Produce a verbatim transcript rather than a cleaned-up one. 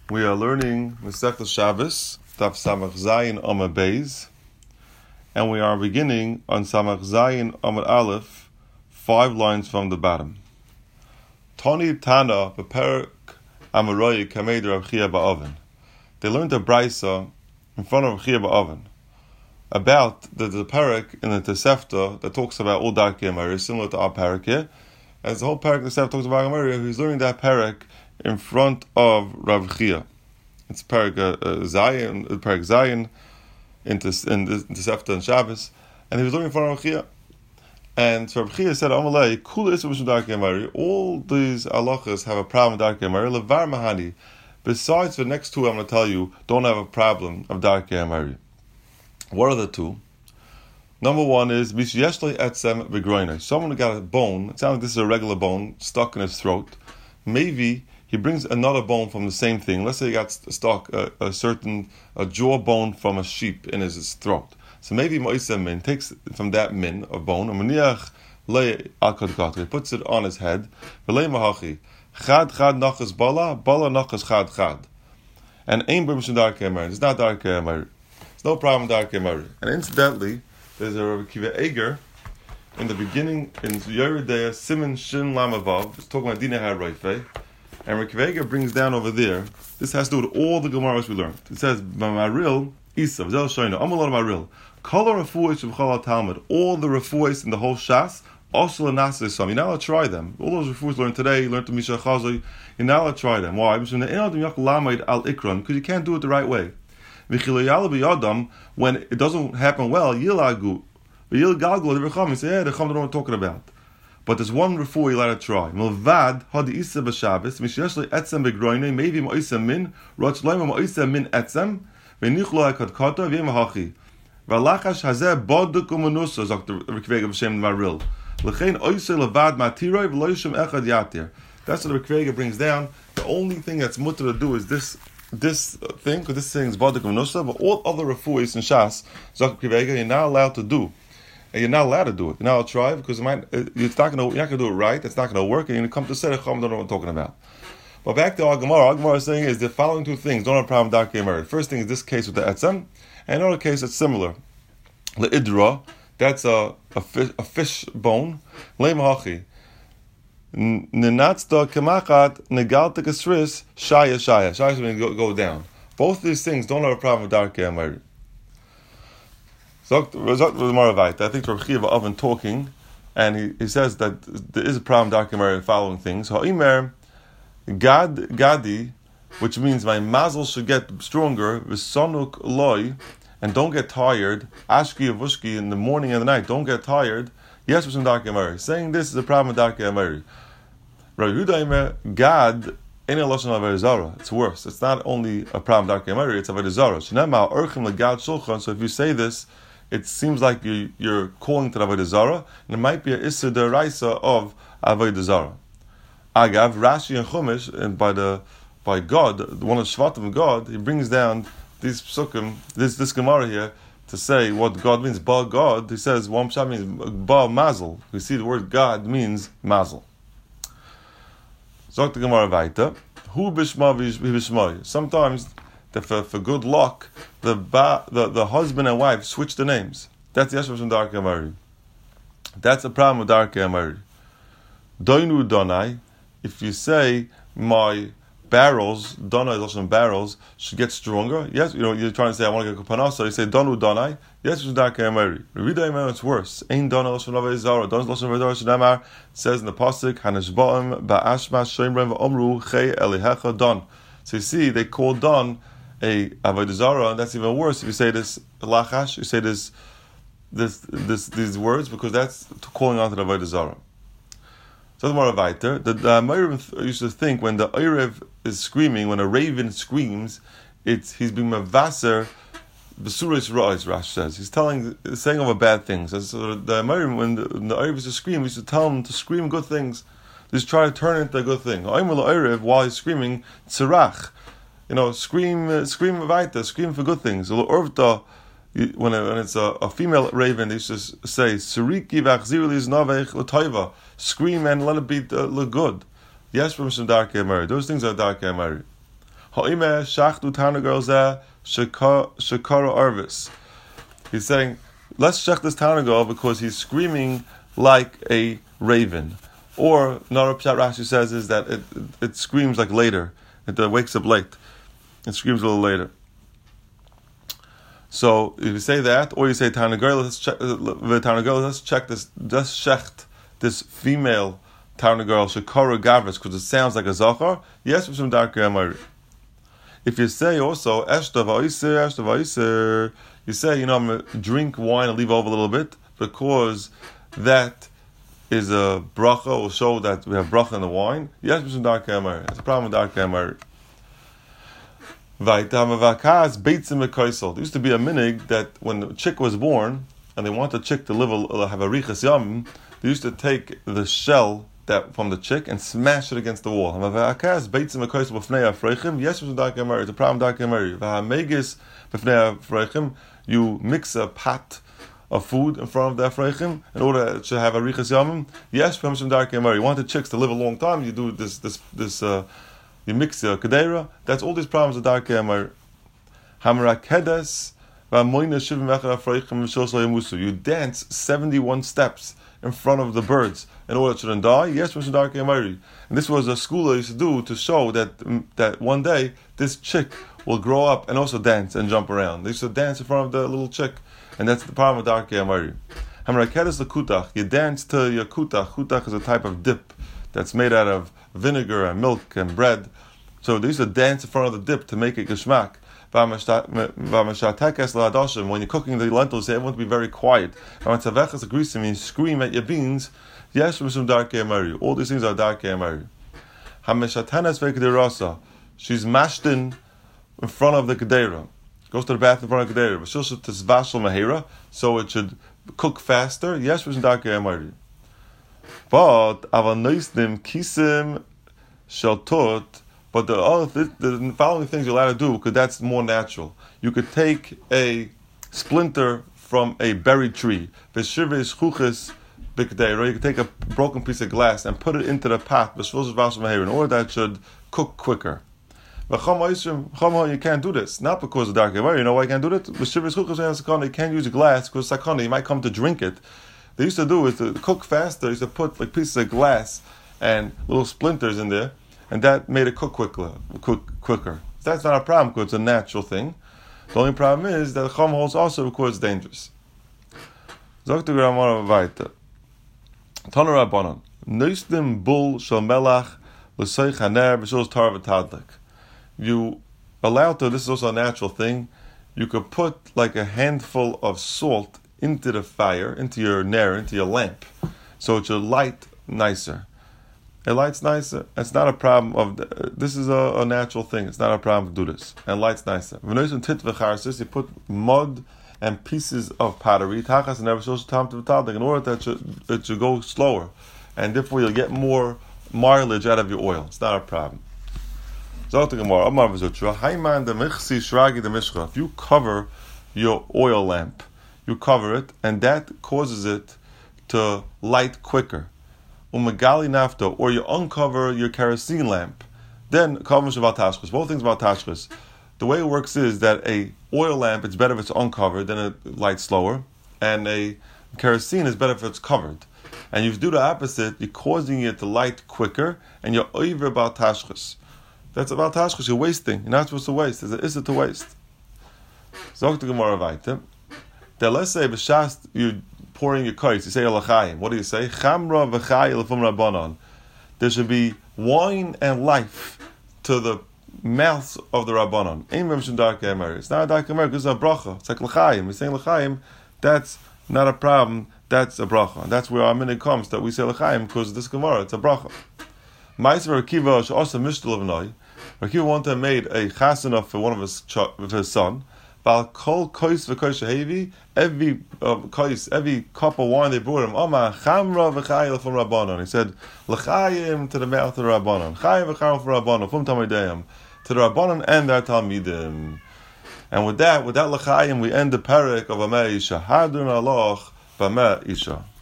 We are learning Masechtas Shabbos, Daf Samach Zayin Amud Beis, and we are beginning on Samach Zayin Amud Aleph, five lines from the bottom. Tani Tana Beperek Amaroi Kamed Rav Chia Ba'oven. They learned a brisa in front of Rav Chia Ba'oven about the, the parak in the Tosefta that talks about all Darkei Amari, similar to our parak here. As the whole parak the Tosefta talks about Amari, who's learning that parak in front of Rav Chia. It's parak uh, uh, Zayin, uh, parak Zayin in the in the Tosefta and Shabbos, and he was learning in front of Rav Chia. And so Rav Chia said, "Amalei kula isu b'shum Darkei Amari." All these halachas have a problem with Darkei Amari. Levar mahani. Besides the next two, I'm going to tell you, don't have a problem of Darkei Amari. What are the two? Number one is Mishyeshlei etzem v'groinai. Someone who got a bone. It sounds like this is a regular bone stuck in his throat. Maybe he brings another bone from the same thing. Let's say he got stuck a, a certain a jawbone from a sheep in his, his throat. So maybe Ma'isa min takes from that min of bone and maniach lei al kadgat. He puts it on his head. V'lei mahachi chad chad nachas bala bala nachas chad chad. And ein b'mishum Darkei Amari. It's not Darkei Amari. No problem, Darkei Amari. And incidentally, there's a Rabbi Kiva Eger in the beginning in Yeridea Siman Shin Lamavav. It's talking about Dinah HaRoifei, and Rabbi Kiva Eger brings down over there. This has to do with all the Gemaras we learned. It says Maril Isav Zel Shoyno Amalot Maril Kol Refuos V'Chol Talmud. All the refuos in the whole Shas also Nasei Sam. You're not allowed to try them. All those refuos learned today, you learned to Misha Chazoi. You're not allowed to try them. Why? Because you can't do it the right way. When it doesn't happen well, yilagu, yilgalgu, the Recham, you say, yeah, the Recham don't know what I'm talking about. But there's one refuah you let it try. Milvad had isa b'Shabbos, mishyesh etzem begroinei, maybe ma'isa min, roch loim ma'isa min etzem, v'nichlo hakadkata v'yemahachi. V'alachash hazeh boduk u'manusa, sagt the Rikvega b'Shem Maril. L'chein oisa levad matiroi v'loyishim echad yatir. That's what the Rikvega brings down. The only thing that's mutter to do is this this thing, because this thing is Badik of Nusa, but all other refuahs in Shas, Zakh Kivega, you're not allowed to do. And you're not allowed to do it. You're not allowed to try, because it might, it's not gonna, you're not going to do it right, it's not going to work, and you come to Seder Chom, don't know what I'm talking about. But back to our Gemara, our Gemara is saying is the following two things don't have a problem with Darkei Amari. First thing is this case with the Etzem, and another case that's similar. Le'idra, that's a, a, fish, a fish bone. Le'mahachi. Nenatzda kemachat negalta kasris shaya shaya. Shaya is going to go down. Both of these things don't have a problem with Darkei Amari. Zokt the Maravite. I think Rav Chia Ba'oven talking, and he, he says that there is a problem with Darkei Amari in the following things. Haimer gad gadi, which means my mazel should get stronger. V'sanuk loy, and don't get tired. Ashki avushki in the morning and the night. Don't get tired. Yes, with some Darkei Amari. Saying this is a problem with Darkei Amari. Rabbi Yehuda Imer, God, in a lashon avodah zara. It's worse. It's not only a problem with Darkei Amari, it's avodah zara. Shnema urchim legad shulchan. So if you say this, it seems like you, you're calling to avodah zara, and it might be a issur deraisa of avodah zara. Agav Rashi and Chumash, and by the by God, one of the Shvatim of God, he brings down these psukim, this this Gemara here, to say what God means. Ba God, he says one pshat means ba mazel. We see the word God means mazel. Zok the Gemara weiter. Hu b'shma v'b'shma. Sometimes, the, for, for good luck, the, ba, the the husband and wife switch the names. That's the Yeshua from Darkei Amari. That's a problem with Darkei Amari. Doinu donai. If you say my barrels, donai is also barrels, should get stronger. Yes, you know you're trying to say I want to get kapanah, so you say donu donai. Yes, it's Darkei Amari. Reviday Amari, it's worse. Ein donai lashon avodah zara. Donai lashon avodah zara shenamar says in the pasuk hanashbaim ba'ashma shemrem v'omru chei elihecha don. So you see, they call don a avodah zara, and that's even worse if you say this lachash. You say this, this, this, these words because that's calling on to the avodah zara. So the more weiter, the Amorim used to think when the Orev is screaming, when a raven screams, it's he's being mavaser. B'suris ra'is, Rash says. He's telling, saying of a bad things. So the Amorim, when the, when the Orev used to scream, he used to tell him to scream good things. Just try to turn it into a good thing. Omer Orev, while he's screaming, tzarach, you know, scream, uh, scream vaita, scream for good things. Urvta, when, when it's a, a female raven, they used to say, "Suriki v'achzirli znavech l'toiva," scream and let it be uh, look good. Yes, from some Darkei Amari. Those things are Darkei Amari. Ha'imeh shachtu tanagol zeh shekara arvis. He's saying, let's check this tanagol because he's screaming like a raven. Or another pshat Rashi says is that it, it, it screams like later. It uh, wakes up late. It screams a little later. So if you say that, or you say tanagol, let's check. Uh, let's check this. Let's shecht this female tanagol shekara gavris because it sounds like a zachar. Yes, from darker amari. If you say also eshta v'oiser, eshta v'oiser, you say, you know, I'm gonna drink wine and leave over a little bit because that is a bracha, will show that we have bracha in the wine. Yes, from darker amari. That's a problem with darker amari. There used to be a minig that when the chick was born and they want the chick to live a, have a riches yam, they used to take the shell that from the chick and smash it against the wall. Yes, it's a problem. You mix a pot of food in front of the afreichim in order to have a riches yam. Yes, from some dark You want the chicks to live a long time. You do this this this. Uh, You mix the kedera. That's all these problems of dark amar. Hamrakedes v'amoina shivim echad afreichim v'shosla yamusu. You dance seventy-one steps in front of the birds in order to die. Yes, Mister Dark Amari. And this was a school I used to do to show that that one day this chick will grow up and also dance and jump around. They used to dance in front of the little chick, and that's the problem with dark amari. Hamrakedes the kutach. You dance to your kutach. Kutach is a type of dip that's made out of vinegar and milk and bread. So they used to dance in front of the dip to make it geshmak. When you're cooking the lentils, everyone to be very quiet. When you scream at your beans, yes, from some dark amari. All these things are dark amari. She's mashed in in front of the kedera. Goes to the bath in front of the kedera. So it should cook faster. Yes, from some dark amari. But avanoisnim kisim shaltot. But the other, th- the following things you're allowed to do because that's more natural. You could take a splinter from a berry tree. V'shirvei schuches b'kdeira. You could take a broken piece of glass and put it into the pot. In order that it should cook quicker. You can't do this. Not because of dark. You know why you can't do it? You can't use glass because sakana. You might come to drink it. They used to do is to cook faster. They used to put like pieces of glass and little splinters in there, and that made it cook quicker. Cook quicker. That's not a problem because it's a natural thing. The only problem is that the Chum holds also because it's dangerous. Zok the Gemara weiter. Tana Rabbanan. Neustim bul shel melach l'soich haner v'shos tar v'tadlik. You allowed to. This is also a natural thing. You could put like a handful of salt into the fire, into your ner, into your lamp, so it should light nicer. It lights nicer. It's not a problem of. The, this is a, a natural thing. It's not a problem to do this. And lights nicer. You put mud and pieces of pottery, tachas and every time to in order that it should, it should go slower, and therefore you'll get more mileage out of your oil. It's not a problem. If you cover your oil lamp, you cover it, and that causes it to light quicker. Umagali nafta, or you uncover your kerosene lamp, then cover shavat tashchis. Both things about tashchis. The way it works is that a oil lamp, it's better if it's uncovered, then it lights slower, and a kerosene is better if it's covered. And you do the opposite, you're causing it to light quicker, and you're over about tashchis. That's about tashchis. You're wasting. You're not supposed to waste. It's an issa to waste. Zok the Gemara weiter. That let's say b'shas you're pouring your kais. You say alachayim. What do you say? Chamra v'chay lefum rabbanon. There should be wine and life to the mouths of the rabbanon. Ein memshim dark emer. It's not a dark emer because it's a bracha. It's like l'chayim. We're saying l'chayim. That's not a problem. That's a bracha. And that's where our minute comes that we say l'chayim because this Gemara it's a bracha. Ma'aser Akiva she'asa mishtal avnai. Akiva one time made a chasana for one of his ch- with his son. Bal kol kois v'kois shehevi, every uh, kois, every cup of wine they brought him. Oma chamra v'chayil from Rabbanon. He said l'chayim to the mouth of the Rabbanon, chayim v'chayim from Rabbanon, from Talmidayim to the Rabbanon and their Talmidim. And with that, with that l'chayim, we end the parak of Amei Isha. Hadun aloch b'Amei Isha.